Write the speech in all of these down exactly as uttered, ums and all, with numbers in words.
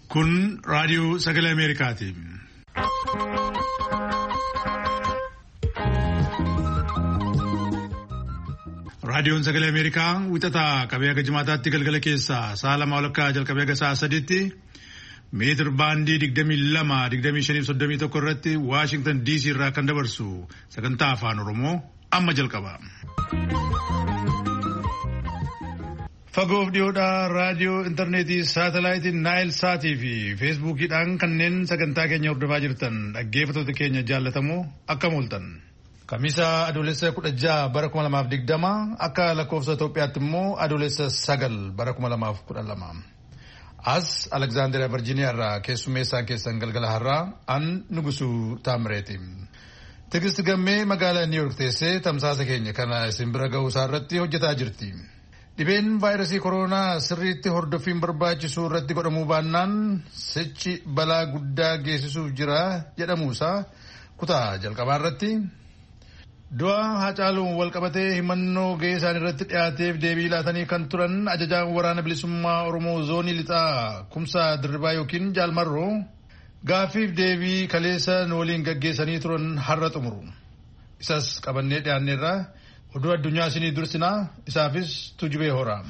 Kun raadiyoo sagalee Ameerikaati. Raadiyoon sagalee Ameerikaa wixataa qabee aga jimaataatti galgala keessaa sa'a lama walakkaa jalqabee aga sa'a sadiitti meetir baandii digdamii lama digdamii shanii fi soddomii tokko irratti Waashingtan D C irraa kan dabarsu sagantaa afaan Oromoo amma jalqaba. Fagoof dhiyoodhaa raadiyoo intarneetii saatalaayitii Naayil Saatii fi feesbuukiidhaan kanneen sagantaa keenya hordofaa jirtan dhaggeeffattoota keenya jaallatamoo akkam ooltan. Kamisa adoolessa kudha jaha bara kuma lamaaf digdama akka lakkoofsa Itoophiyaatti immoo adoolessa sagal bara kuma lamaaf kudha lama. As Aleksaandiriyaa Virjiiniyaa irraa keessummeessaan keessan galgala har'aa an Nugusuu Taamireeti. Tigisti Gammee magaalaa Niiwuork teessee tamsaasa keenya kana isin bira ga'uu isaa irratti hojjetaa jirti. Dhibeen vaayirasii koronaa sirriitti hordoffiin barbaachisu irratti godhamuu baannaan sichi balaa guddaa geessisuuf jira jedhamuusaa kutaa jalqabaa irratti. Du'a Haacaaluun walqabatee himannoo ga'ee isaan irratti dhiyaateef deebii laatanii kan turan ajajaan waraana bilisummaa Oromoo zoonii lixaa Kumsaa Dirribaa yookiin Jaalmarroo gaaffiif deebii kaleessa nu waliin gaggeessanii turan har'a xumuru. Isas qabannee dhiyaanneerraa oduu addunyaa isinii dursinaa isaafis tujubee horaa.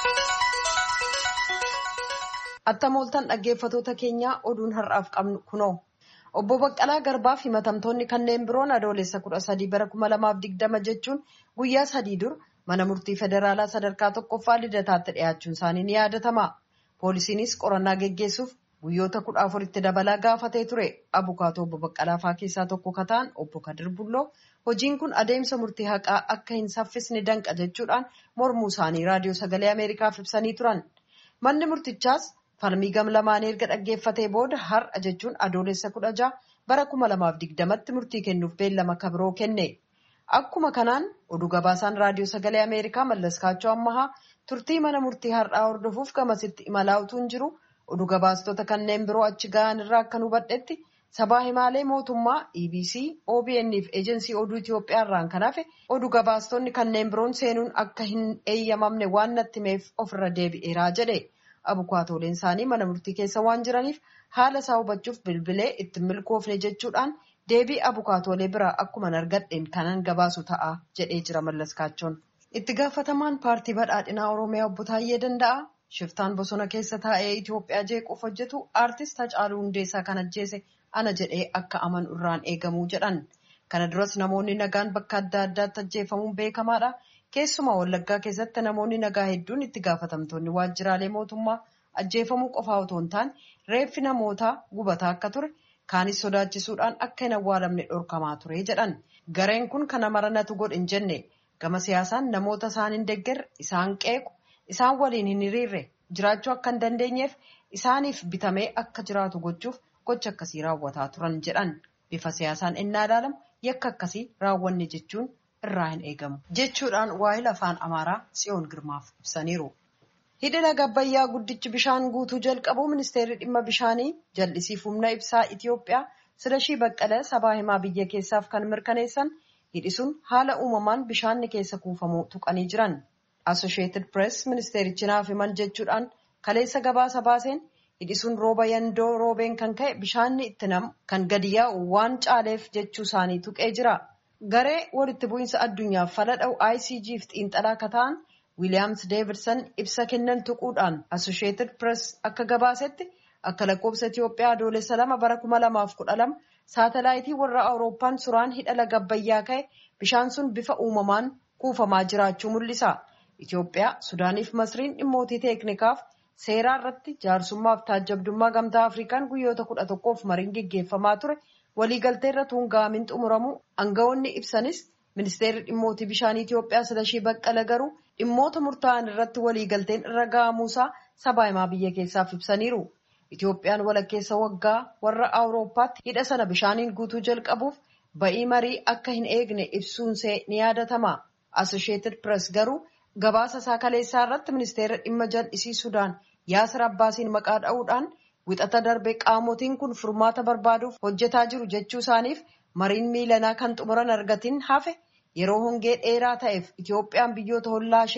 Attam ooltan dhaggeeffatoota keenyaa oduun har'aaf qabnu kunoo. Obbo Baqqalaa Garbaa fi himatamtoonni kanneen biroon adoolessa kudha sadii bara kuma lamaaf digdama jechuun guyyaa sadii dur mana murtii federaalaa sadarkaa tokkoffaa lidataatti dhiyaachuun isaanii ni yaadatama. Poolisiinis qorannaa geggeessuuf guyyoota kudha afuritti dabalaa gaafatee ture. Abukaatoo obbo Baqqalaa faa keessaa tokko kataan obbo Kadir Bulloo hojiin kun adeemsa murtii haqaa akka hin saffisne danqa jechuudhaan mormuu isaanii raadiyoo sagalee Ameerikaaf ibsanii turan. Manni murtichaas falmii gam lamaanii erga dhaggeeffatee booda har'a jechuun adoolessa kudha jaha bara kuma lamaaf digdamatti murtii kennuuf beellama kabiroo kenne. Akkuma kanaan oduu gabaasaan raadiyoo sagalee Ameerikaa Mallas Kaachoo Ammahaa turtii mana murtii har'aa hordofuuf gamasitti imalaa utuu hin jiru oduu gabaastota kanneen biroo achi ga'an irraa akka hubadhetti sabaa himaalee mootummaa E B C, O B N fi eejensii oduu Itoophiyaa irraan kan hafe oduu gabaastonni kanneen biroon seenuun akka hin eeyyamamne waan natti himeef ofirra deebi'eeraa jedhe. Abukaatooleen isaanii mana murtii keessa waan jiraniif haala isaa hubachuuf bilbilee itti milkoofne jechuudhaan deebii abukaatoolee biraa akkuma argadheen kanan gabaasu ta'a jedhee jira Mallas Kaachoon. Itti gaafatamaan paartii badhaadhinaa Oromiyaa obbo Taayyee Danda'aa shiftaan bosona keessa taa'ee Itoophiyaa jeequuf hojjetu aartist Hacaaluu Hundeessaa kan ajjeese ana jedhee akka amanu irraan eegamuu jedhan. Kana duras namoonni nagaan bakka adda addaatti ajjeefamuun beekamaadha. Keessumaa Wallaggaa keessatti namoonni nagaa hedduun itti gaafatamtoonni waajjiraalee mootummaa ajjeefamuu qofaa otoo hin taane reeffi namootaa gubataa akka ture kaanis sodaachisuudhaan akka hin awwaalamne dhorkamaa ture jedhan. Gareen kun kana maranatu godhe hin jenne gama siyaasaan namoota isaan hin deeggarre isaan qeequ isaan waliin hin hiriirre jiraachuu akka hin dandeenyeef isaaniif bitamee akka jiraatu gochuuf gocha akkasii raawwataa turan jedhan. Bifa siyaasaan innaa ilaalamu yakka akkasii raawwanne jechuun irraa hin eegamu jechuudhaan waa'ee afaan Amaaraa Tsiyoon Girmaaf ibsaniiru. Hidhi laga Abbayyaa guddichi bishaan guutuu jalqabu ministeerri dhimma bishaanii jal'isiif humna ibsaa Itoophiyaa Silashii Baqqalee sabaa himaa biyya keessaaf kan mirkaneessan hidhi sun haala uumamaan bishaanni keessa kuufamuu tuqanii jiran. Associated Press ministeerichi naaf himan jechuudhaan kaleessa gabaasa baaseen hidhi sun rooba yandoo roobeen kan ka'e bishaanni itti namu kan gadi yaa'u waan caaleef jechuu isaanii tuqee jira. Garee walitti bu'iinsa addunyaaf fala dha'u I C G fi xiinxalaa akka ta'an Wiiliyaams Deevidson ibsa kennan tuquudhaan Associated Press akka gabaasetti akka lakkoofsa Itoophiyaa adoolessa lama bara kuma lamaaf kudha lama saatalaayitii warra Awurooppaan suuraan hidha laga Abbayyaa ka'e bishaan sun bifa uumamaan kuufamaa jiraachuu mul'isa. Itoophiyaa, Sudaaniif Masriin dhimmootii teeknikaaf seeraa irratti jaarsummaaf taajjabdummaa gamtaa Afrikaan guyyoota kudha tokkoof mariin geggeeffamaa ture. Waliigaltee irra tuungaamin xumuramu aangawoonni ibsanis ministeerri dhimmootii bishaanii Itoophiyaa Silashii Baqqala garuu dhimmoota murtaa'an irratti waliigalteen irra ga'amuusaa sabaa himaa biyya keessaaf ibsaniiru. Itoophiyaan walakkeessa waggaa warra Awurooppaatti hidha sana bishaaniin guutuu jalqabuuf ba'ii marii akka hin eegne ibsuunsee ni yaadatama. Associated Press garuu gabaasa isaa kaleessaa irratti ministeerri dhimma jal'isii Sudaan Yaasir Abbaasiin maqaa dha'uudhaan wixata darbe qaamotiin kun furmaata barbaaduuf hojjetaa jiru jechuu isaaniif mariin miilanaa kan xumuran argatiin hafe yeroo hongee dheeraa ta'eef Itoophiyaan biyyoota hollaa isheef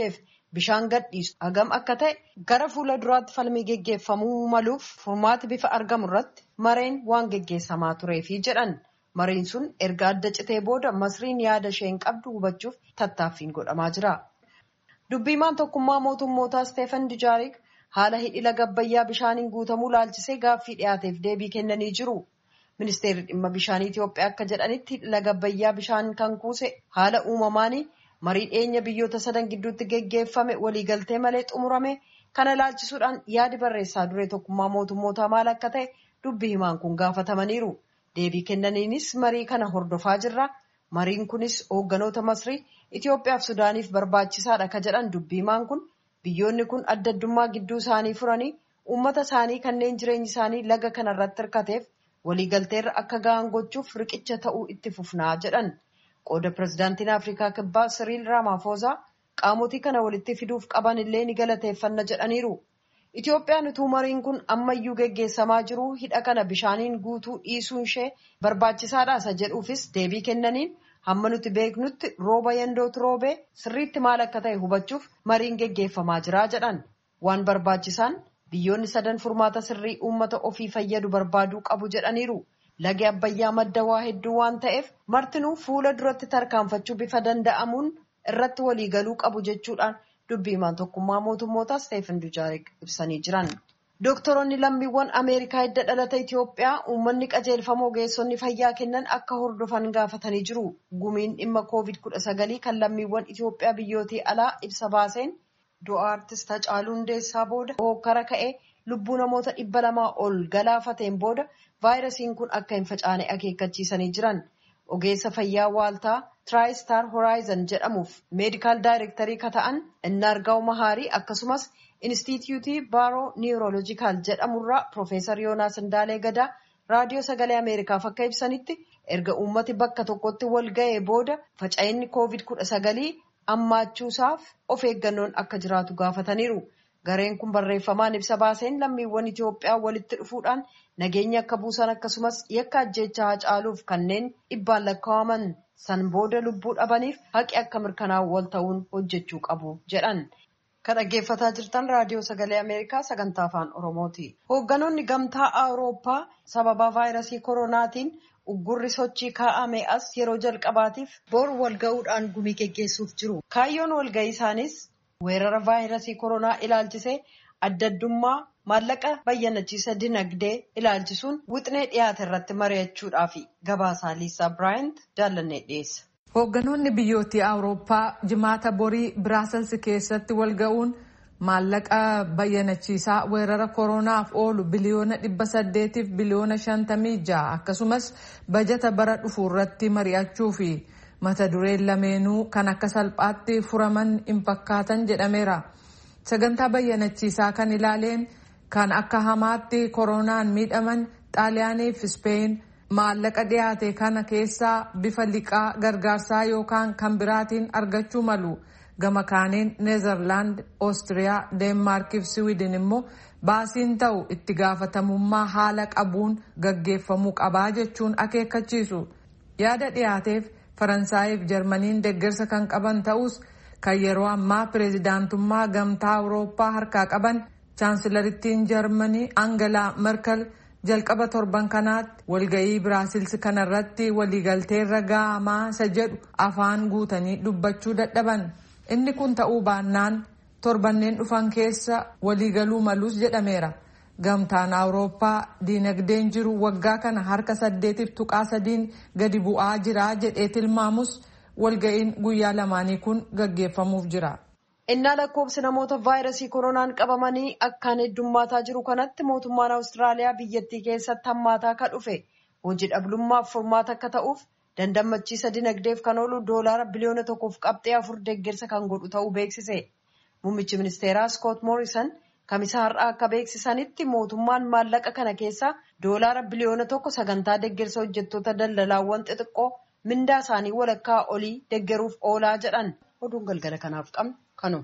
bishaan gadhiisu hagam akka ta'e gara fuula duraatti falmii geggeeffamuu maluuf furmaati bifa argamu irratti mareen waan geggeessamaa tureefi jedhan. Mariin sun erga adda citee booda Masriin yaada isheen qabdu hubachuuf tattaaffiin godhamaa jira. Dubbiimaan tokkummaa mootummootaa Steefan Dijaarik haala hidhi laga Abbayyaa bishaaniin guutamuu laalchisee gaaffii dhiyaateef deebii kennanii jiru. Ministeerri dhimma bishaanii Itoophiyaa akka jedhanitti hidhi laga Abbayyaa bishaan kan kuuse haala uumamaanii marii dhiyeenya biyyoota sadan gidduutti geggeeffame waliigaltee malee xumurame kana laalchisuudhaan yaadi barreessaa duree tokkummaa mootummootaa maal akka ta'e dubbii himaan kun gaafatamaniiru. Deebii kennaniinis marii kana hordofaa jirra. Mariin kunis hoogganoota Masrii Itoophiyaaf Sudaaniif barbaachisaadha ka jedhan dubbii himaan kun biyyoonni kun adda addummaa gidduu isaanii furanii uummata isaanii kanneen jireenyi isaanii laga kanarratti hirkateef waliigalteerra akka ga'an gochuuf riqicha ta'uu itti fufnaa jedhan. Qooda pirezidaantiin Afrikaa Kibbaa Siriil Raamaafoozaa qaamotii kana walitti fiduuf qaban illee ni galateeffanna jedhaniiru. Itoophiyaan utuu mariin kun ammayyuu geggeessamaa jiru hidha kana bishaaniin guutuu dhiisuun ishee barbaachisaadha isa jedhuufis deebii kennaniin hamma nuti beeknutti rooba yandootu roobee sirriitti maal akka ta'e hubachuuf mariin geggeeffamaa jira jedhan. Waan barbaachisaan biyyoonni sadan furmaata sirrii uummata ofii fayyadu barbaaduu qabu jedhaniiru. Lagi Abbayyaa madda waa hedduu waan ta'eef martinuu fuula duratti tarkaanfachuu bifa danda'amuun irratti waliigaluu qabu jechuudhaan dubbiimaan tokkummaa mootummootaa Steefan Dijaarik ibsanii jiran. Doktoroonni lammiiwwan Ameerikaa hidda dhalata Itoophiyaa uummanni qajeelfama ogeessonni fayyaa kennan akka hordofan gaafatanii jiru. Gumiin dhimma koovid kudha sagalii kan lammiiwwan Itoophiyaa biyyootii alaa ibsa baaseen du'a artist Hacaaluu Hundeessaa booda hokkara ka'ee lubbuu namoota dhibba lamaa ol galaafateen booda vaayirasiin kun akka hin facaane akeekkachiisanii jiran. Ogeessa fayyaa waaltaa Tiraayistar Horaayizan jedhamuuf meedikaal daayirektarii ka ta'an Innaargaa'u Mahaarii akkasumas Inistituutii Baaroo Niiwurooloojikaal jedhamurraa Piroofeesar Yoonaas Indaalee Gadaa raadiyoo sagalee Ameerikaaf akka ibsanitti erga uummati bakka tokkotti wal ga'ee booda faca'inni koovid kudha sagalii ammaachuusaaf of eeggannoon akka jiraatu gaafataniiru. Gareen kun barreeffamaan ibsa baaseen lammiiwwan Itoophiyaa walitti dhufuudhaan nageenya akka buusan akkasumas yakka ajjeechaa Hacaaluuf kanneen dhibbaan lakkaa'aman san booda lubbuu dhabaniif haqi akka mirkanaa'u wal ta'uun hojjechuu qabu jedhan. Kan dhaggeeffataa jirtan raadiyoo sagalee Ameerikaa sagantaa afaan Oromooti. Hoogganoonni gamtaa Awurooppaa sababa vaayirasii koronaatiin uggurri sochii kaa'ame as yeroo jalqabaatiif bor walga'uudhaan gumii geggeessuuf jiru. Kaayyoon walga'ii isaanis weerara vaayirasii koronaa ilaalchisee adda addummaa maallaqa bayyanachiisa dinagdee ilaalchisuun wixnee dhiyaate irratti mari'achuudhaaf gabaasaa Liisaa Biraayant jaallannee dhiyeessa. Hoogganoonni biyyoottii Awurooppaa jimaata borii Biraasels keessatti walga'uun maallaqa bayyanachiisaa weerara koronaaf oolu biliyoona dhibba saddeetiif biliyoona shantamii ja'a akkasumas bajata bara dhufu irratti mari'achuu fi mata dureen lameenuu kan akka salphaatti furaman hin fakkaatan jedhameera. Sagantaa bayyanachiisaa kan ilaaleen kan akka hamaatti koronaan miidhaman Xaaliyaanii fi Ispeen maallaqa dhiyaate kana keessaa bifa liqaa gargaarsaa yookaan kan biraatiin argachuu malu. Gama kaaniin Neezerlaand, Oostiriyaa, Deenmaarkii fi Siwiidin immoo baasiin ta'u itti gaafatamummaa haala qabuun gaggeeffamuu qabaa jechuun akeekkachiisu. Yaada dhiyaateef Faransaayii fi Jarmaniin deeggarsa kan qaban ta'us kan yeroo ammaa pireezidaantummaa gamtaa Awurooppaa harkaa qaban chaansilarittiin Jarmanii Angelaa Merkel jalqaba torban kanaatti walga'ii Biraasils kanarratti waliigalteerra ga'amaa isa jedhu afaan guutanii dubbachuu dadhaban. Inni kun ta'uu baannaan torbanneen dhufan keessa waliigaluu malus jedhameera. Gamtaan Awurooppaa diinagdeen jiru waggaa kana harka saddeetiif tuqaa sadiin gadi bu'aa jira jedhee tilmaamus walga'iin guyyaa lamaanii kun gaggeeffamuuf jira. Innaa lakkoofsi namoota vaayirasii koronaan qabamanii akkaan heddummaataa jiru kanatti mootummaan Awustiraaliyaa biyyattii keessatti hammaataa akka dhufe hojii dhablummaaf furmaata akka ta'uuf dandammachiisa dinagdeef kan oolu doolaara biliyoona tokkoof qabxee afur deeggarsa kan godhu ta'uu beeksise. Muummichi ministeeraa Skoot Moorisan kamisa har'aa akka beeksisanitti mootummaan maallaqa kana keessaa doolaara biliyoona tokko sagantaa deeggarsa hojjettoota daldalaawwan xixiqqoo mindaa isaanii walakkaa olii deeggaruuf oolaa jedhan. Oduun galgala kanaaf qabnu kanu.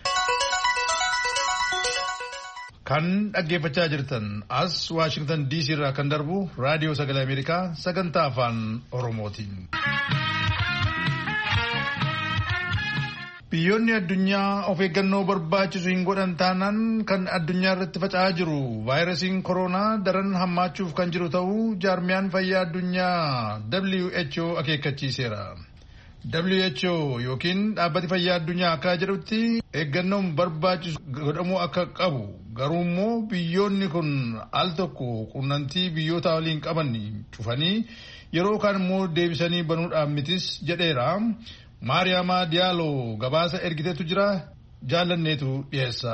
Kan dhaggeeffachaa jirtan as Waashingtan D C irraa kan darbu raadiyoo sagalee Ameerikaa sagantaa afaan Oromootiin. Biyyoonni addunyaa of eeggannoo barbaachisu hin godhan taanaan kan addunyaa irratti faca'aa jiru vaayirasiin koronaa daran hammaachuuf kan jiru ta'uu jaarmiyaan fayyaa addunyaa W H O akeekkachiiseera. W H O yookiin dhaabbati fayyaa addunyaa akka jedhutti eeggannoon barbaachisu godhamuu akka qabu garuu immoo biyyoonni kun al tokko quunnamtii biyyoota waliin qaban cufanii yeroo kaan immoo deebisanii banuudhaan mitis jedheera. Maariyaama Diyaalo gabaasa ergiteetu jira jaalanneetu dhiyeessa.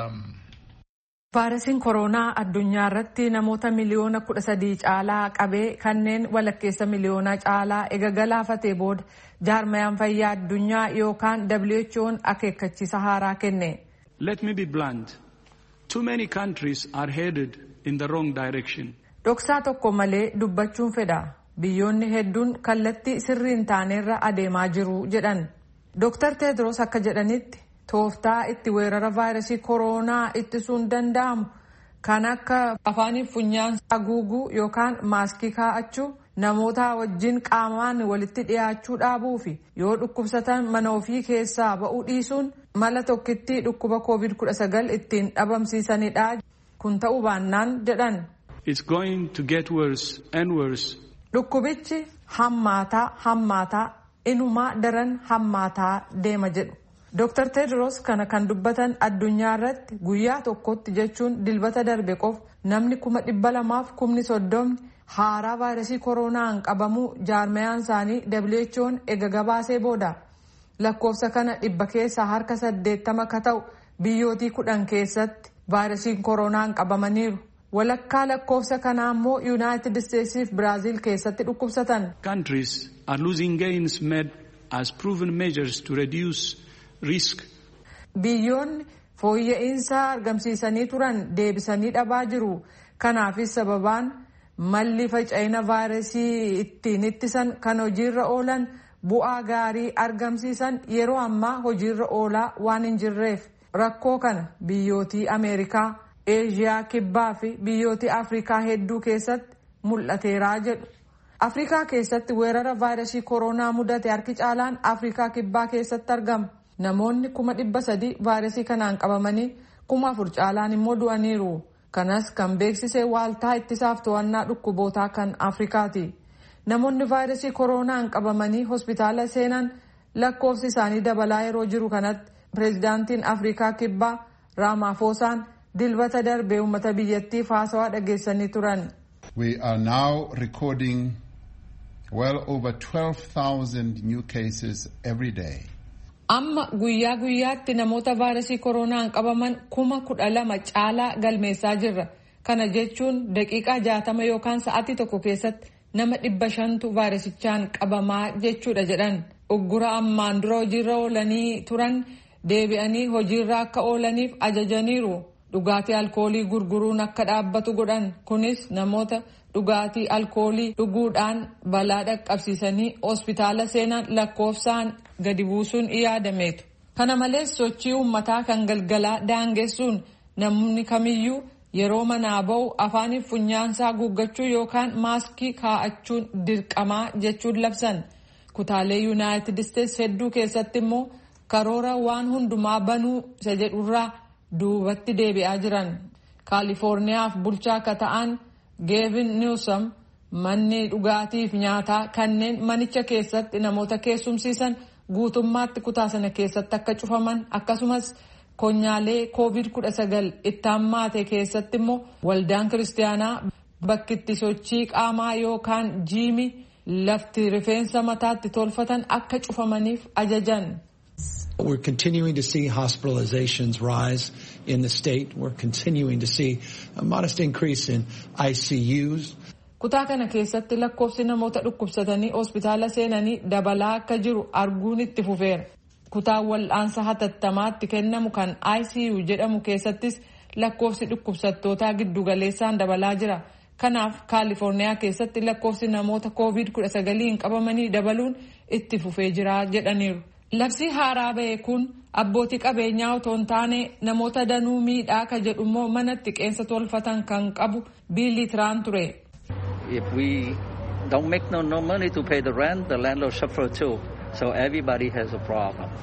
Vaayirasiin koronaa addunyaa irratti namoota miliyoona kudha sadii caalaa qabee kanneen walakkeessa miliyoona caalaa ega galaafatee booda jaarmayaan fayyaa addunyaa yookaan W H O'n akeekkachiisa haaraa kenne. Let me be blunt. Too many countries are headed in the wrong direction. Dhoksaa tokko malee dubbachuun fedha. Biyyoonni hedduun kallattii sirriin taanerra adeemaa jiru jedhan. Dooktar Teedros akka jedhanitti tooftaa itti weerara vaayirasii koronaa ittisuun danda'amu kan akka afaanii funyaan haguuguu yookaan maaskii kaa'achuu, namoota wajjin qaamaan walitti dhiyaachuu dhaabuu fi yoo dhukkubsatan mana ofii keessaa ba'uu dhiisuun mala tokkitti dhukkuba koovid kudha sagal ittiin dhabamsiisanidha. Kun ta'uu baannaan jedhan. It's going to get worse and worse. Dhukkubichi hammaataa hammaataa inumaa daran hammaataa deema jedhu. Dooktar Teedros kana kan dubbatan addunyaa irratti guyyaa tokkotti jechuun dilbata darbe qofa namni kuma dhibba lamaaf kumni soddomni haaraa vaayirasii koronaan qabamuu jaarmayaan isaanii W H O'n ega gabaasee booda. Lakkoofsa kana dhibba keessaa harka saddeettama ka ta'u biyyootii kudhan keessatti vaayirasiin koronaan qabamaniiru. Walakkaa lakkoofsa kanaa immoo United States fi Brazil keessatti dhukkubsatan. Countries are losing gains made as proven measures to reduce risk. Biyyoonni fooyya'insa argamsiisanii turan deebisanii dhabaa jiru. Kanaafis sababaan malli faca'ina vaayirasii ittiin ittisan kan hojiirra oolan bu'aa gaarii argamsiisan yeroo ammaa hojiirra oolaa waan hin jirreef rakkoo kana biyyootii Ameerikaa, Eeshiyaa kibbaa fi biyyootii Afrikaa hedduu keessatti mul'ateeraa jedhu. Afrikaa keessatti weerara vaayirasii koronaa mudate harki caalaan Afrikaa kibbaa keessatti argama. Namoonni kuma dhibba sadii vaayirasii kanaan qabamanii kuma afur caalaan immoo du'aniiru. Kanas kan beeksise waaltaa ittisaaf to'annaa dhukkubootaa kan Afrikaati. Namoonni vaayirasii koronaan qabamanii hospitaala seenan lakkoofsi isaanii dabalaa yeroo jiru kanatti pireezidaantiin Afrikaa kibbaa Raamafoosaan dilbata darbee uummata biyyattiif haasawaa dhageessanii turan. We are now recording well over twelve thousand new cases every day. Amma guyyaa guyyaatti namoota vaayirasii koronaan qabaman kuma kudha lama caalaa galmeessaa jirra. Kana jechuun daqiiqaa jaatama yookaan sa'aatii tokko keessatti nama dhibba shantu vaayirasichaan qabamaa jechuudha jedhan. Uggura ammaan dura hojiirra oolanii turan deebi'anii hojiirra akka oolaniif ajajaniiru. Dhugaatii alkoolii gurguruun akka dhaabbatu godhan. Kunis namoota dhugaatii alkoolii dhuguudhaan balaa dhaqqabsiisanii hospitaala seenan lakkoofsaan gadi buusuun yaadameetu. Kana malees sochii uummataa kan galgalaa daangessuun namni kamiyyuu yeroo manaa ba'u afaaniif funyaansaa guuggachuu yookaan maaskii kaa'achuun dirqamaa jechuun labsan. Kutaalee Yuunaayitid Isteets hedduu keessatti immoo karoora waan hundumaa banuu isa jedhurraa duubatti deebi'aa jiran. Kaalifoorniyaaf bulchaa akka ta'an Geevin Niwsam manni dhugaatiif nyaataa kanneen manicha keessatti namoota keessumsiisan guutummaatti kutaa sana keessatti akka cufaman akkasumas konyaalee koovid kudha sagal itti hammaate keessatti immoo waldaan kiristaanaa bakki itti sochii qaamaa yookaan jiimii lafti rifeensa mataatti tolfatan akka cufamaniif ajajan. We're continuing to see hospitalizations rise in the state. We're continuing to see a modest increase in I C Us. Kutaa kana keessatti lakkoofsi namoota dhukkubsatanii hospitaala seenanii dabalaa akka jiru arguun itti fufeera. Kutaa wal'aansa hatattamaatti kennamu kan I C U jedhamu keessattis lakkoofsi dhukkubsattootaa giddugaleessaan dabalaa jira. Kanaaf Kaalifoorniyaa keessatti lakkoofsi namoota koovid kudha sagaliin qabamanii dabaluun itti fufee jira jedhaniiru. Labsii haaraa ba'e kun abbootii qabeenyaa otoo hin taane namoota danuu miidhaa ka jedhu immoo manatti qeensa tolfatan kan qabu Biilii Tiraan ture. If we don't make no, no money to pay the rent, the landlord suffer too. So everybody has a problem.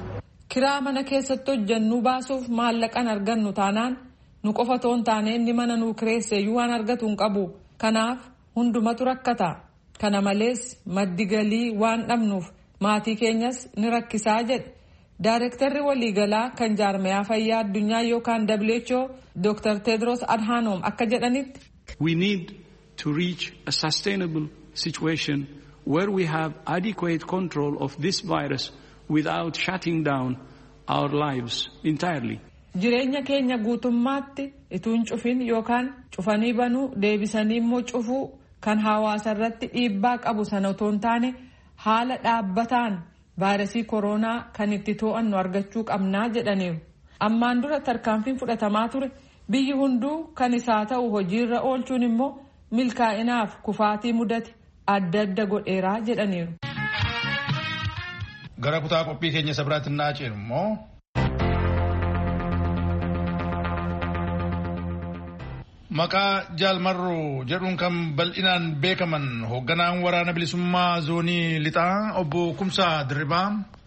kiraa mana keessatti hojjennu baasuuf maallaqan argannu taanaan nu qofa toon taane inni mana nuu kireesseeyyuu waan argatu hin qabu. Kanaaf hundumatu rakkata. Kana malees maddi galii waan dhabnuuf maatii keenyas ni rakkisaa jedhe. Daarektarri waliigalaa kan jaarmayaa fayyaa addunyaa yookaan W H O Doctor Tedros Adhanom akka jedhanitti. We need to reach a sustainable situation where we have adequate control of this virus without shutting down our lives entirely. Jireenya keenya guutummaatti ituun cufin yookaan cufanii banuu deebisanii immoo cufuu kan hawaasa irratti dhiibbaa qabu sana otoo hin taane haala dhaabbataan vaayirasii koronaa kan itti to'annu argachuu qabnaa jedhaniiru. Ammaan dura tarkaanfiin fudhatamaa ture biyyi hunduu kan isaa ta'u hojiirra oolchuun immoo milkaa'inaaf kufaatii mudate adda adda godheeraa jedhaniiru. Gara kutaa qophii keenya sabiraatti naaceenu immoo maqaa jaalmarroo jedhuun kan bal'inaan beekaman hoogganaan waraana bilisummaa zoonii lixaa obbo Kumsaa Dirribaa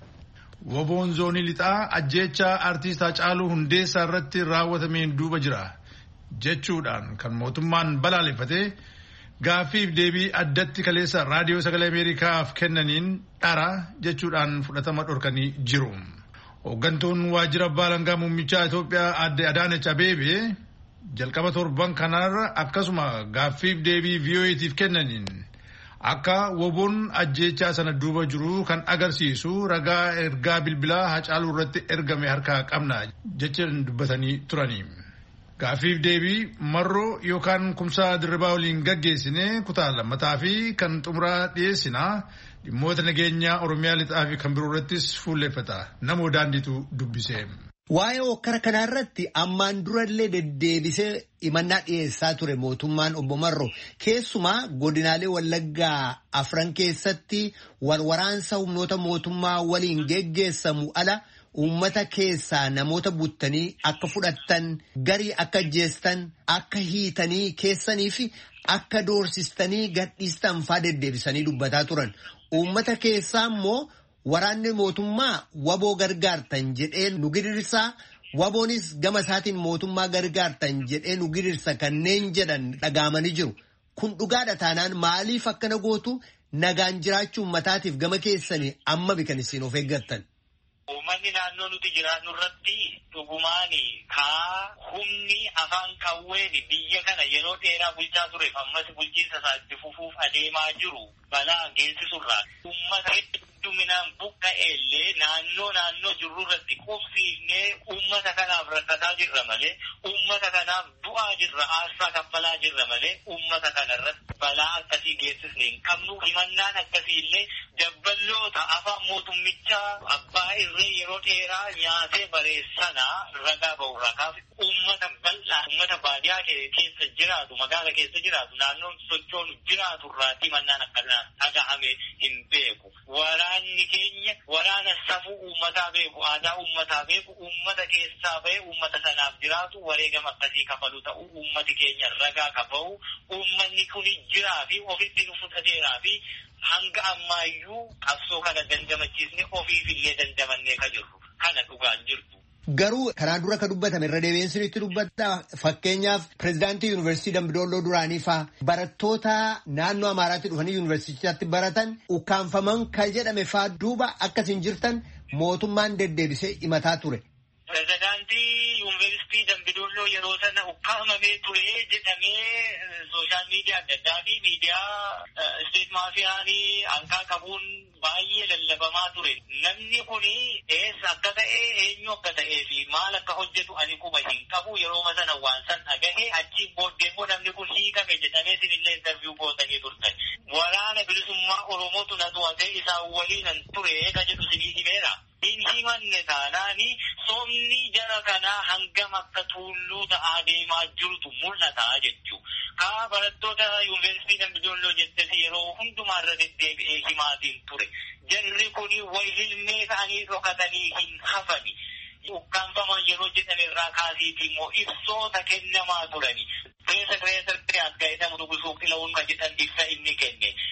woboon zoonii lixaa ajjeechaa aartiist Haacaaluu Hundeessaa irratti raawwatameen duuba jira jechuudhaan kan mootummaan balaaleffatee gaaffiif deebii addatti kaleessa raadiyoo sagalee Ameerikaaf kennaniin dhara jechuudhaan fudhatama dhorkanii jiru. Hooggantuun waajjira abbaa alangaa muummichaa Itoophiyaa aadde Adaanech Abeebee jalqaba torban kanarra akkasuma gaaffiif deebii V O A'tiif kennaniin akka woboon ajjeechaa sana duuba jiru kan agarsiisu ragaa ergaa bilbilaa Haacaaluu irratti ergame harkaa qabna jechuun dubbatanii turanii. Gaaffiif deebii marroo yookaan Kumsaa Dirribaa waliin gaggeessine kutaa lammataa fi kan xumuraa dhiyeessinaa dhimmoota nageenyaa Oromiyaa lixaa fi kan biroo irrattis fuulleeffata. Namoo daandiitu dubbisee. Waa'ee hokkara kanaa irratti ammaan durallee deddeebisee himannaa dhiyeessaa ture mootummaan obbo Marroo keessumaa godinaalee Wallaggaa afran keessatti walwaraansa humnoota mootummaa waliin geggeessamu ala uummata keessaa namoota buttanii akka fudhattan garii akka ajjeestan akka hiitanii keessanii fi akka doorsistanii gadhiistan faa deddeebisanii dubbataa turan. Uummata keessaa immoo waraanni mootummaa waboo gargaartan jedhee nu gidirsaa waboonis gama isaatiin mootummaa gargaartan jedhee nu gidirsa kanneen jedhan dhagaamanii jiru. Kun dhugaadha taanaan maaliif akkana gootu nagaan jiraachuu uummataatiif gama keessanii amma bikan isin of eeggattan. Uummanni naannoo nuti jiraannu irratti dhugumaani kaa humni afaan qawween biyya kana yeroo dheeraa bulchaa tureef ammas bulchiinsa isaa itti fufuuf adeemaa jiru balaa geessisurraa uummata hedduminaan buqqa'eellee naannoo naannoo jirru irratti qubsiifnee uummata kanaaf rakkataa jirra malee uummata kanaaf du'aa jirra aarsaa kaffalaa jirra malee uummata kana irratti balaa akkasii geessisne hin qabnu. Himannaan akkasii illee dabballoota afaan mootummichaa abbaa irree yeroo dheeraa nyaatee bareessana ragaa ba'urraa kaaf uummata bal'aa uummata baadiyaa keessa jiraatu magaala keessa jiraatu naannoon sochoonu jiraatu irraatti himannaan akkanaa dhagahame hin beeku. Waraanni keenya waraana safuu uummataa beeku aadaa uummataa beeku uummata keessaa ba'e uummata sanaaf jiraatu wareegama akkasii kafalu ta'u uummati keenya ragaa kafahu uummanni kun jiraa fi ofitti nu fudhateeraa fi hanga ammaayyuu qabsoo kana dandamachiisne ofiif illee dandamannee ka jirru kana dhugaan jirtu. Garuu kanaa dura ka dubbatame irra deebiinsinitti dubbatta fakkeenyaaf pirezidaantii yuunivarsiitii Dambidolloo duraanii faa barattoota naannoo Amaaraatti dhufanii yuunivarsiitiitti baratan ukkaanfaman kan jedhame faa duuba akkasiin jirtan mootummaan deddeebisee himataa ture. Pirezidaantii yuunivarsiitii Dambidolloo yeroo sana ukkaamamee ture jedhamee sooshaal miidiyaa adda addaa fi miidiyaa isteet maafiyaanii hanqaa qabuun baay'ee lallabamaa ture. Namni kun eessa akka ta'e eenyu akka ta'ee fi maal akka hojjetu ani quba hin qabu yeroo sana waan san dhagahe achiin booddee immoo namni kun hiikame jedhamee sinillee interviyu gootanii turtan. Waraana bilisummaa Oromootu na to'atee isaan waliinan ture ka jedhu sinii himeera. Hin himanne taanaani somni jara kanaa hangam akka tuulluu ta'aa deemaa jirutu mul'ataa jechuudha. Kaa barattoota yuunivarsiitii Dambidolloo jettee yeroo hundumaa irra deddeebi'ee himaatiin ture. Jarri kuni wayi hilmee ta'anii dhokatanii hin hafani. Ukkaanfaman yeroo jedhame irraa kaasiitii immoo ibsoota kennamaa turani. Pireesa pireesa as ga'edhamu dubbisuuf ila'uun kan jedhan ibsa inni kenne.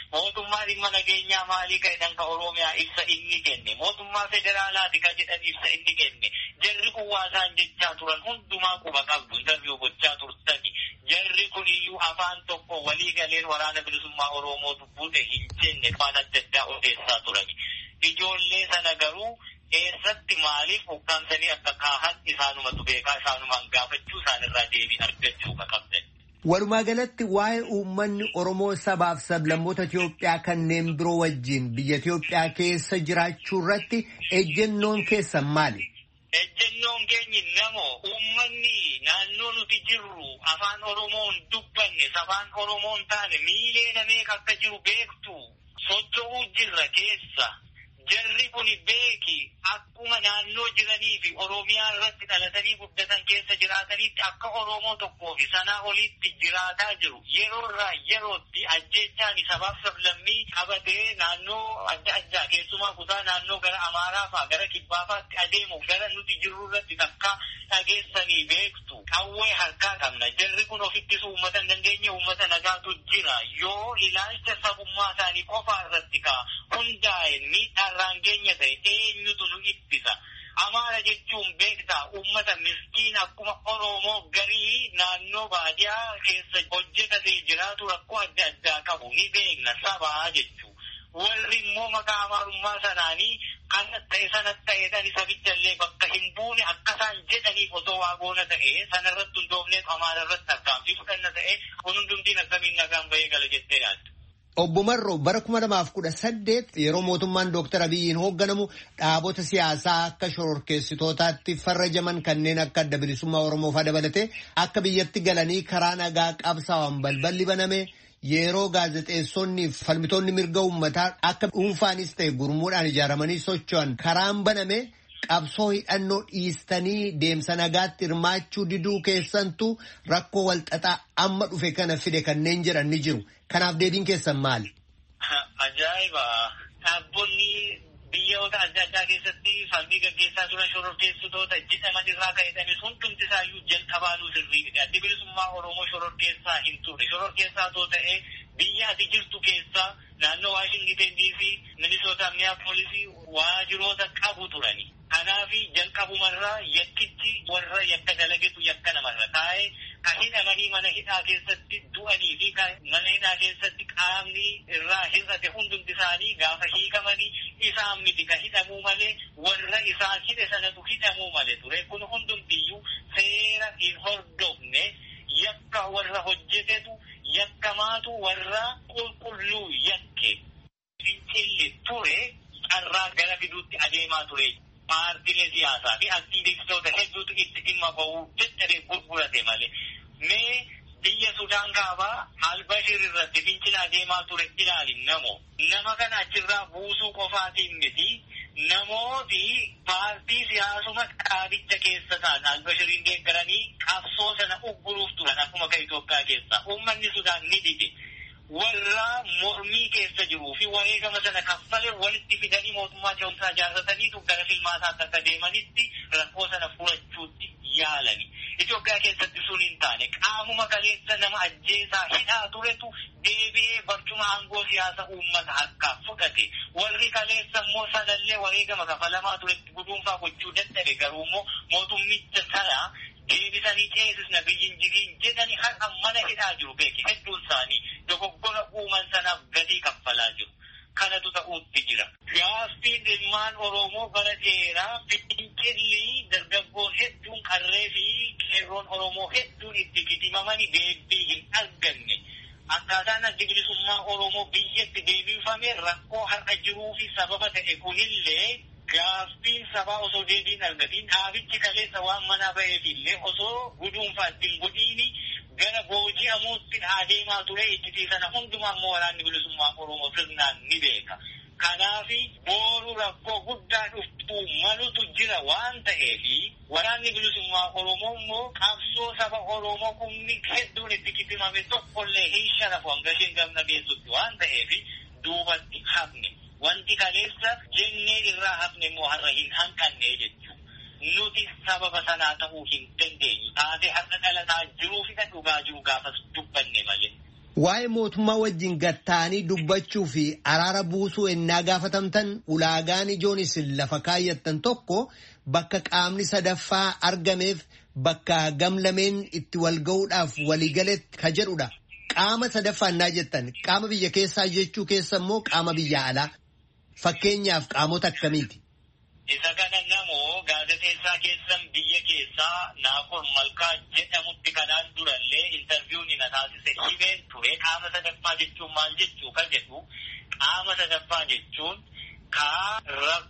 Mootummaa dhimma nageenyaa maalii ka'edhan ka Oromiyaa ibsa inni kenne. Mootummaa federaalaati ka jedhan ibsa inni kenne. Jarri kun waasaan jechaa turan hundumaa quba qabdu interviyuu gochaa turtani. Jarri kun iyyuu afaan tokko walii galeen waraana bilisummaa Oromoo dubbuute hin jenne waan adda addaa odeessaa turani. Ijoollee sana garuu eessatti maaliif hoggaamsanii akka kaahan isaanumatu beekaa isaanumaan gaafachuu isaanirraa deebii argachuu qabdan. Walumaa galatti waa'ee uummanni Oromoo sabaaf sablammoota Itoophiyaa kanneen biroo wajjin biyya Itoophiyaa keessa jiraachuu irratti ejjennoon keessan maali? Ejjennoon keenyi namoo uummanni naannoo nuti jirru afaan Oromoon dubbanne sabaan Oromoon taane miilee namee akka jiru beektu socho'uu jirra keessa. Jarri kun beeki akkuma naannoo jiranii fi Oromiyaa irratti dhalatanii guddatan keessa jiraatanitti akka Oromoo tokkoo fi sanaa olitti jiraataa jiru. Yeroo irraa yerootti ajjechaan sabaaf sablammii qabatee naannoo adda addaa keessumaa kutaa naannoo gara Amaaraa fa'aa gara Kibbaa fa'aatti adeemu gara nuti jirru irratti akka dhageessanii beektu. Qawwee harkaa qabna. Jarri kun ofittis uummata hin dandeenye uummata nagaatu jira. Yoo ilaalcha sabummaa isaanii qofaa irratti ka'a hundaa'e miidhaa rangeenya ta'e eenyutu nu ittisa. Amaara jechuun beektaa uummata miskiin akkuma Oromoo garii naannoo baadiyaa keessa hojjetatee jiraatu rakkoo adda addaa qabu ni beekna sabaa jechuu. Warri immoo maqaa amaarummaa sanaanii kan ta'e sana ta'edhaan sabichallee bakka hin buune akkasaan jedhaniif osoo waagoona ta'e sanarratti hundoofneef amaara irratti tarkaanfii fudhanna ta'e kun hundumtiin akkamiin nagaan bahee gala jettee yaaddu. Obbo Marroo bara kuma lamaaf kudha saddeet yeroo mootummaan Dooktar Abiyyiin hoogganamu dhaabota siyaasaa akka shororkeessitootaatti farrajaman kanneen akka adda bilisummaa Oromoo fa'aa dabalatee akka biyyatti galanii karaa nagaa qabsaa'an balballi baname yeroo gaazexeessonni fi falmitoonni mirga uummataa akka dhuunfaanis ta'e gurmuudhaan ijaaramanii socho'an karaan baname qabsoo hidhannoo dhiistanii deemsa nagaatti hirmaachuu diduu keessantu rakkoo walxaxaa amma dhufe kana fide kanneen jedhan ni jiru. Kanaaf deebiin keessan maali? Ajaa'iba! Dhaabonni biyyoota adda addaa keessatti falmii gaggeessaa turan shororkeessitoota jedhaman irraa ka'edhanis hundumti isaayyuu jalqabaanuu sirriidha. Adda bilisummaa Oromoo shororkeessaa hin turre. Shororkeessaa too ta'ee biyya ati jirtu keessaa naannoo Waashingten diisii, Minisoota, Minneapolis waajiroota qabu turani. Kanaaf jalqabumarraa yakkichi warra yakka dalagetu yakka namarra taa'ee ka hidhamanii mana hidhaa keessatti du'anii fi mana hidhaa keessatti qaamni irraa hir'ate hundumti isaanii gaafa hiikamanii isaan miti ka hidhamuu malee warra isaan hidhe sanatu hidhamuu malee ture. Kun hundumtiyyuu seera hin hordofne yakka warra hojjetetu yakkamaatu warra qulqulluu yakke. Fincilli ture carraa gara fiduutti adeemaa ture. Paartiilee siyaasaa fi aktiivistoota hedduutu itti dhimma bahuu dadhabee gurgurate malee. Mee biyya Sudaan kaabaa Albashir irratti fincila adeemaa ture ilaali namoo. Nama kana achirraa buusuu qofaatiin miti. Namooti paartii siyaasuma dhaabicha keessa ta'an Albashiriin deeggaranii qabsoo sana ugguruuf turan akkuma kan Itoophiyaa keessa. Uummanni Sudaan ni dide. Warra mormii keessa jiruu fi wareegama sana kaffalee walitti fidanii mootummaa ce'umsaa ijaarrataniitu gara filmaataa akka deemanitti rakkoo sana furachuutti yaalani. Itoophiyaa keessatti sun hin taane qaamuma kaleessa nama ajjeesaa hidhaa turetu deebi'ee barcuma aangoo siyaasa uummata harkaa fudhate. Warri kaleessa immoo sanallee wareegama kafalamaa turetti guduunfaa gochuu dadhabe garuu immoo mootummicha sana deebisanii ceesisna biyyin jiriin jedhanii har'a mana hidhaa jiru beeki hedduun isaanii dogoggora uuman sanaaf gatii kaffalaa jiru. Kanatu ta'uutti jira. Gaaffiin ilmaan Oromoo bara dheeraa fincilli dargaggoon hedduun qarree fi qeerroon Oromoo hedduun itti kitimamanii deebii hin arganne. Akkaataan adda bilisummaa Oromoo biyyatti deebifame rakkoo har'a jiruu fi sababa ta'e kunillee gaaffiin sabaa osoo deebiin argatiin dhaabichi kaleessa waan manaa ba'eef illee osoo guduunfaa ittiin godhiini gara booji'amuutti adeemaa ture itti sana hundumaa immoo waraanni bilisummaa Oromoo sirnaan ni beeka. Kanaafi boru rakkoo guddaa dhuftuu malutu jira waan ta'eefi waraanni bilisummaa Oromoo immoo qabsoo saba Oromoo kumni hedduun itti kitimame tokkollee hin sharafu hanga isheen gamna geessutti waan ta'eefi duubatti hafne. Wanti kaleessa jennee irraa hafne immoo har'a hin hanqanne jechuudha. Nuti sababa sanaa ta'uu hin dandeenyu. Taatee har'a dhalataa jiruu fi dhugaa jiru gaafas dubbanne malee. Waa'ee mootummaa wajjin gattaanii dubbachuu fi araara buusuu ennaa gaafatamtan ulaagaan ijoon isin lafa kaayyattan tokko bakka qaamni sadaffaa argameef bakka gamlameen itti wal ga'uudhaaf waliigaletti ka jedhudha. Qaama sadaffaa ennaa jettan qaama biyya keessaa jechuu keessa immoo qaama biyya alaa. Fakkeenyaaf qaamota akkamiiti? Isa kana namoo gaazexeessaa keessan biyya keessaa Naakoor Malkaa jedhamutti kanaan durallee intarviiyuun na taasise himeen ture. Qaama sadaffaa jechuun maal jechuu kan jedhu qaama sadaffaa jechuun kaa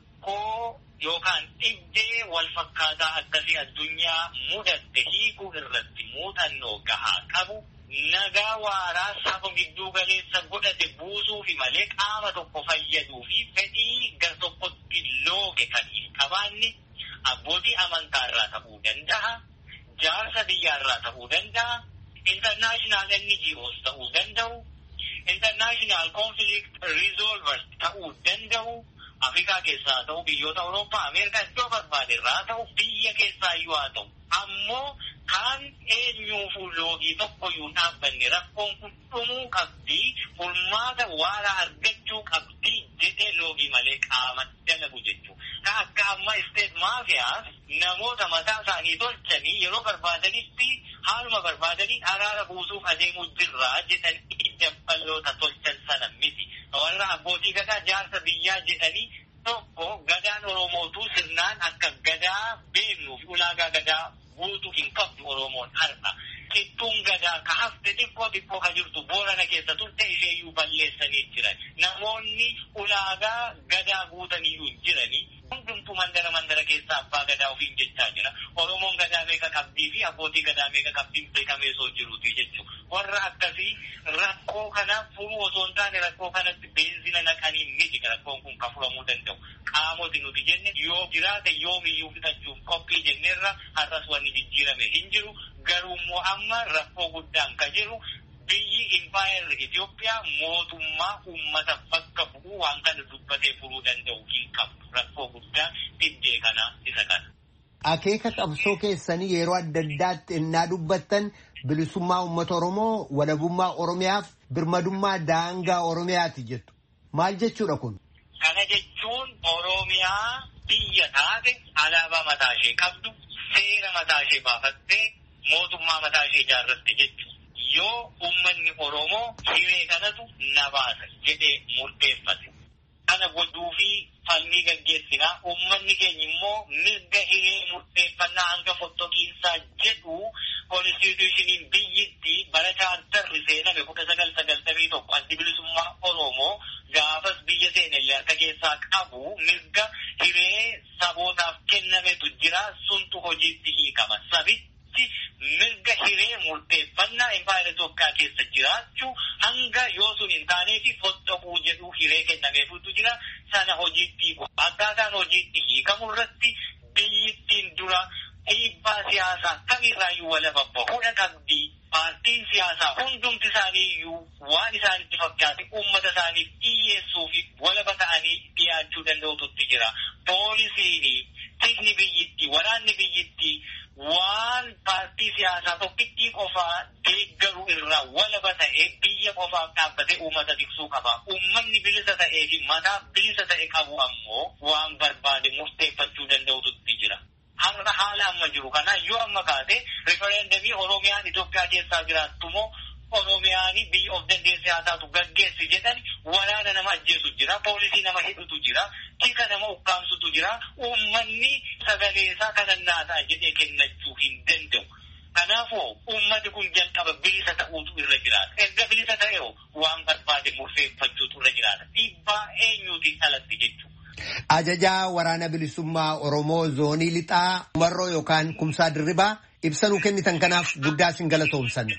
rakkoo yookaan dhibdee wal fakkaataa akkasii addunyaa mudatte hiikuu irratti muuxannoo gahaa qabu. Nagaa waaraa saba gidduu galeessa godhate buusuu fi malee qaama tokko fayyaduu fi fedhii gar tokkotti looge kan hin qabaanne abbootii amantaa irraa ta'uu danda'a, jaarsa biyyaa irraa ta'uu danda'a, international N G Os ta'uu danda'u, international conflict resolvers ta'uu danda'u, Afrikaa keessaa ta'u, biyyoota Awurooppaa, Ameerikaa iddoo barbaade irraa ta'u, biyya keessaa iyyuu haa ta'u. Ammoo kan eenyuufuu loogii tokkoyyuu dhaabbanne rakkoon kun dhumuu qabdi, furmaata waaraa argachuu qabdi jedhee loogii malee qaama dalagu jechuudha. Ka akka amma isteet maafiyaas namoota mataa isaanii tolchanii yeroo barbaadanitti haaluma barbaadanii araara buusuuf adeemuu jirraa jedhanii dabbaloota tolchan sana miti. Warra abbootii gadaa jaarsa biyyaa jedhanii tokko gadaan Oromootuu sirnaan akka gadaa beeknuuf ulaagaa gadaa guutuu hin qabdu Oromoon har'a. Kittuun gadaa ka hafte xiqqoo xiqqoo ka jirtu Boorana keessa turte isheeyyuu balleessanii jiran. Namoonni ulaagaa gadaa guutaniyyuu hin jiranii. Hundumtuu mandara mandara keessa abbaa gadaa ofiin jechaa jira. Oromoon gadaa meeqa qabdii fi abbootii gadaa meeqa qabdii beekamee soo jiruuti jechuudha. Warra akkasii rakkoo kana furuu osoo hin taane rakkoo kanatti beenzina naqanii miti rakkoon kun ka furamuu danda'u. Qaamoti nuti jenne yoo jiraate yoomiyyuu fixachuuf qophii jenneerra har'as wanni jijjiirame hin jiru. Garuu immoo amma rakkoo guddaan ka jiru biyyi impaayerri Itoophiyaa mootummaa uummata bakka bu'uu waan kana dubbatee furuu danda'u hin qabdu. Rakkoo guddaan dhibdee kana isa kana. Akeeka qabsoo keessanii yeroo adda addaatti innaa dubbattan bilisummaa uummata Oromoo, walabummaa Oromiyaaf birmadummaa daangaa Oromiyaati jettu. Maal jechuudha kun? Kana jechuun Oromiyaa biyya taate alaabaa mataa ishee qabdu, seera mataa ishee baafattee, mootummaa mataa ishee ijaarratte jechuudha. Yoo uummanni Oromoo hiree kanatu na baasa jedhee murteeffate. Kana godhuu fi falmii gaggeessinaa uummanni keenya immoo mirga hiree murteeffannaa hanga fottoqiinsaa jedhu konstitushiniin biyyittii bara chaartarri seename kudha sagal sagaltamii tokko addi bilisummaa Oromoo gaafas biyya seenellee harka keessaa qabu mirga hiree sabootaaf kennametu jira suntu hojiitti hiikama. Sabitti mirga hiree murteeffannaa impaayera Itoophiyaa keessa jiraachuu hanga yoo sun hin taaneefi fottoquu jedhu hiree kennameefutu jira sana hojiitti hiiku. Akkaataan hojiitti hiikamu irratti biyyittiin dura dhiibbaa siyaasaa kamirraayyuu walaba bahuudha qabdi. Paartiin siyaasaa hundumti isaanii iyyuu waan isaanitti fakkaate uummata isaaniif dhiyyeessuu fi walaba ta'anii dhiyaachuu danda'ututti jira. Poolisiin, tikni biyyittii, waraanni biyyittii waan paartii siyaasaa tokkittii qofaa deeggaru irraa walaba ta'ee biyya qofaaf dhaabbatee uummata tiksuu qaba. Uummanni bilisa ta'ee fi mataa bilisa ta'e qabu ammoo waan barbaade murteeffachuu danda'ututti jira. Har'a haala amma jiru kana yoo amma kaate rifereendamii Oromiyaan Itoophiyaa keessaa jiraattu moo Oromiyaan biyya of dandeessee haa taatu gaggeessi jedhan waraana nama ajjeesu jira, poolisii nama hidhutu jira, tika nama ukkaamsutu jira. Uummanni sagalee isaa kanannaa ta'a jedhee kennachuu hin danda'u. Kanaafuu uummati kun jalqaba bilisa ta'uutu irra jiraata. Erga bilisa ta'e waan barbaade murteeffachuutu irra jiraata. Dhiibbaa eenyuutiin alatti jechuudha. Ajajaa waraana bilisummaa Oromoo zoonii lixaa Umarroo yookaan Kumsaa Dirribaa ibsa nuu kennitan kanaaf guddaa isin galatoomsanna.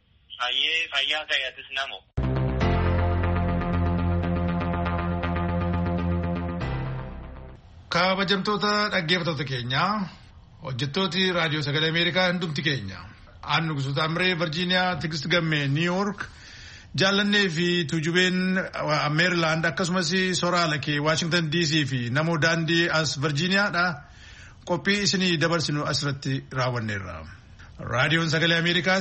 Fayyee fayyaa ta'eetis namoo. Kabajamtoota dhaggeeffattoota keenyaa hojjettooti raadiyoo sagalee Ameerikaa hundumti keenya aannu gusuuta Amree Virgiiniyaa Tigist Gammee Niiwuork jaallannee fi tuujubeen Meerilaand akkasumas soraala kee Waashingtan D C fi namoo daandii as Virgiiniyaadha qophii isinii dabarsinu asirratti raawwanneerra. Raadiyoon sagalee Ameerikaas